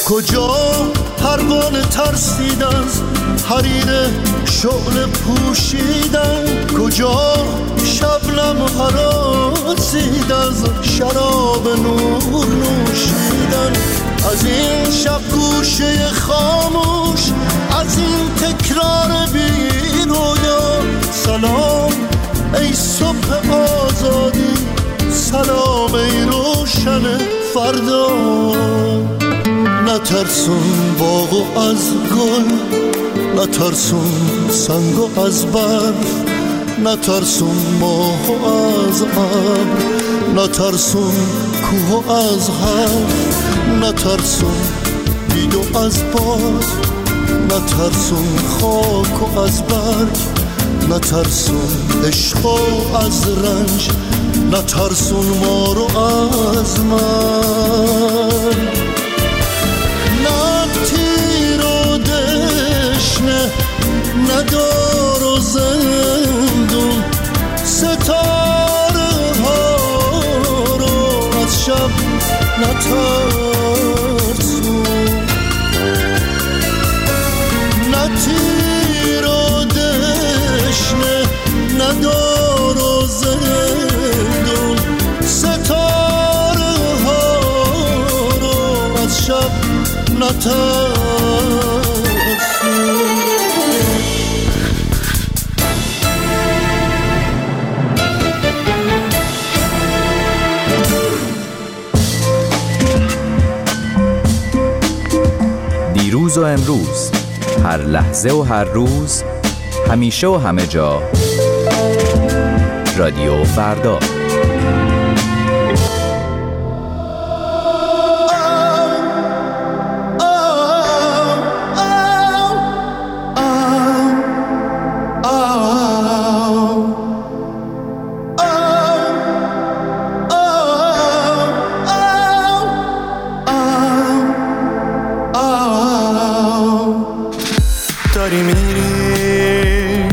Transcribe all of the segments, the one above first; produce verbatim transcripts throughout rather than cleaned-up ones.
کجا پروانه ترسید از حریر شعله پوشیدن، کجا شبنم هراسید از شراب نور نوشیدن. از این شب گوشه خاموش، از این تکرار بی رویا، سلام ای صبح آزادی، سلام ای روشن فردا. نترسون باغو از گل، نترسون سنگو از برف، نترسون ماهو از ابر، نترسون کوهو از حرف، نترسون بیدو از باد، نترسون خاکو از برگ، نترسون عشقو از رنج، نترسون ما رو از من. نه تیر و دشنه، نه دار و زندون، ستاره ها رو از شب نترسون. نه تیر و دشنه، نه دار و زندون، ستاره ها رو از شب نترسون. دیروز و امروز، هر لحظه و هر روز، همیشه و همه جا، رادیو فردا. داری میری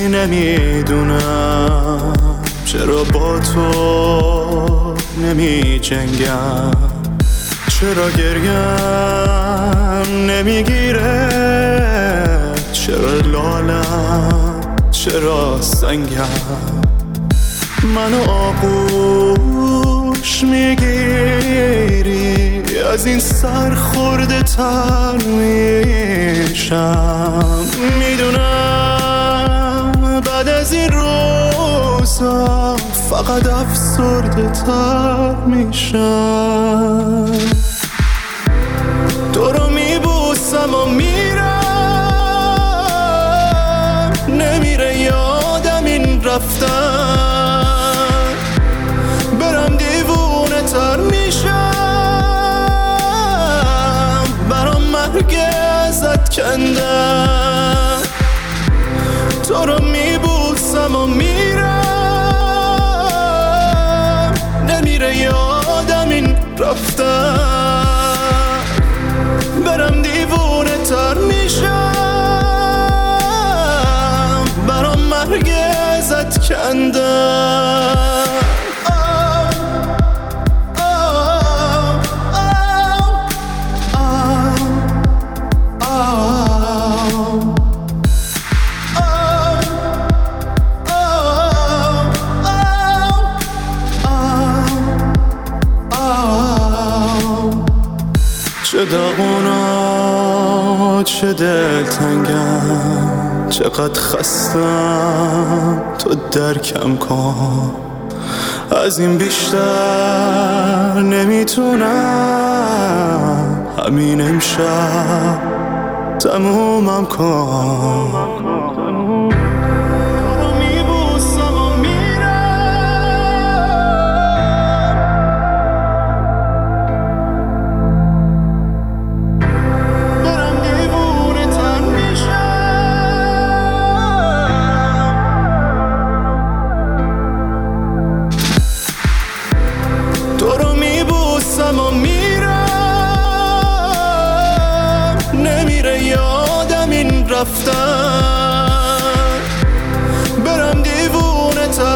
نمیدونم چرا با تو نمی جنگم، چرا گریم نمیگیره، چرا لالم چرا سنگم. منو آغوش میگیری، از این سر خورده تر میشم. میدونم بعد از این روزا فقط افسرده تر میشم. تو رو میبوسم و میرم، نمیره یادم این رفتن، برم دیوونه تر میشم، برام مرگ ازت کندم. تو رو میبوسم و میرم، نمیره یادم این رفتن، برم دیوونه تر میشم، برام مرگ ازت کندم. چه داغونا چه دلتنگم، چقدر خستم تو درکم کن، از این بیشتر نمیتونم، همین امشب تمومم کن. رفتن، برم دیوونه تر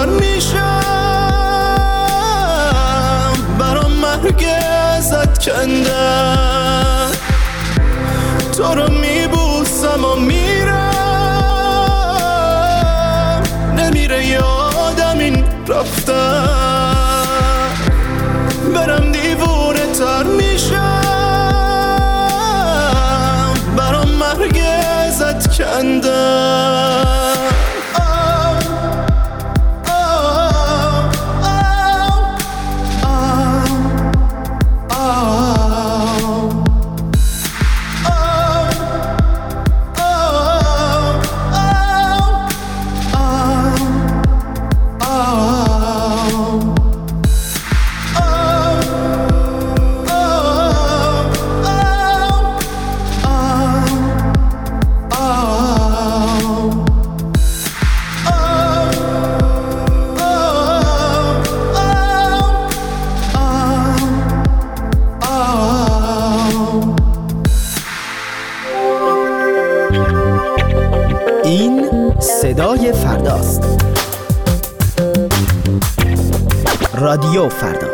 میشم، برام مرگ ازت کندم. تو رو میبوسم و میرم، نمیره یادم این رفتن، برم دیوونه تر میشم، برام مرگ ازت کندم. این صدای فرداست. رادیو فردا.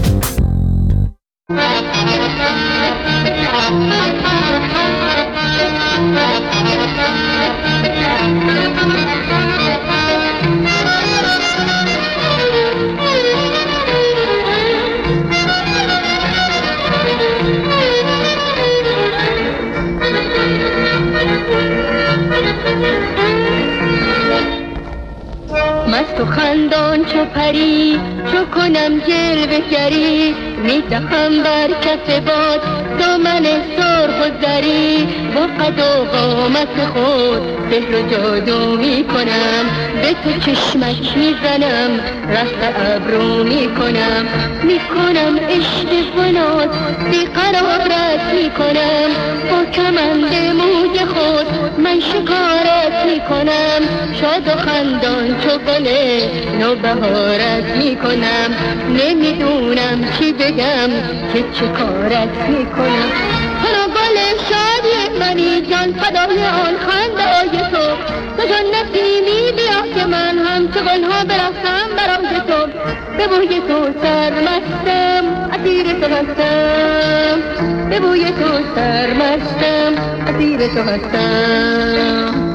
مست و خندان چو پری، چو کنم جلوه گری، میدهم بر کف باد دامن سرخ و زری، با قد و قامت خود سحر و جادو میکنم، به تو چشمک میزنم، رفت ابرو میکنم، میکنم عشق بنات بیقرارت میکنم، با کمند موی خود من شکارت میکنم، شاد و خندان چو گل نوبهارت میکنم، نمیدونم چی بگم که چه کارت میکنم. تو گل شادی منی جان، فدای آن خنده‌های تو، تو جان نسیمی بیا که من هم چو گلها برفتم برای تو، به بوی تو سرمستم، اسیر تو هستم، به بوی تو سرمستم، اسیر تو هستم.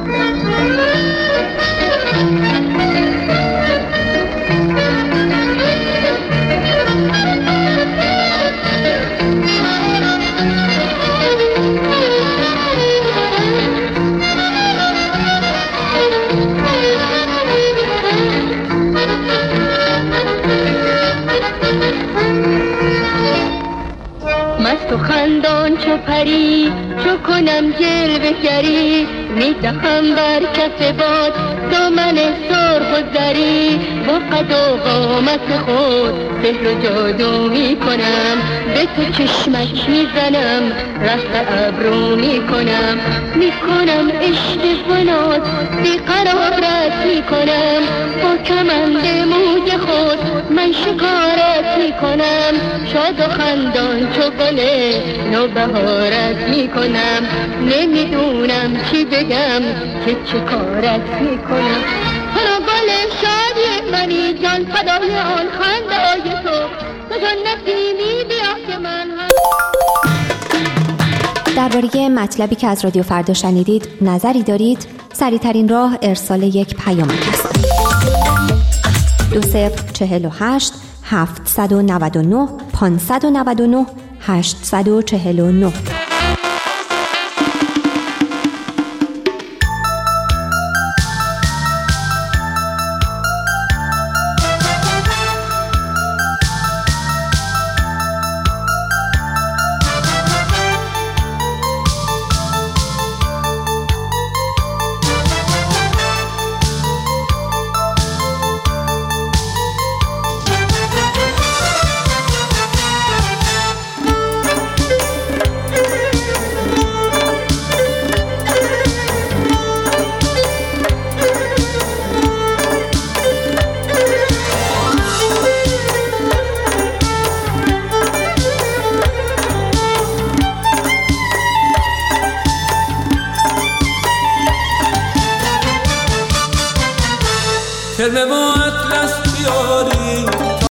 مست و خندان چو پری، چو کنم جلوه گری، میدهم بر کف باد دامن سرخ و زری، با قد و قامت خود سحر و جادو میکنم، به تو چشمک میزنم، رفت ابرو میکنم، میکنم عشق بنات بیقرارت میکنم، با کمند موی خود من شکارت میکنم، شاد و خندان چو گل نوبهارت میکنم، نمیدونم چی بگم که چه کارت میکنم. تو گل شادی منی جان، فدای آن خنده‌های تو، تو جان نسیمی بیا که من هم. درباره مطلبی که از رادیو فردا شنیدید نظری دارید؟ سریع‌ترین راه ارسال یک پیامک است. دو صفر چهل و هشت هفتصد و نود و نه پانصد و نود و نه هشتصد و چهل و نه. Tell me more.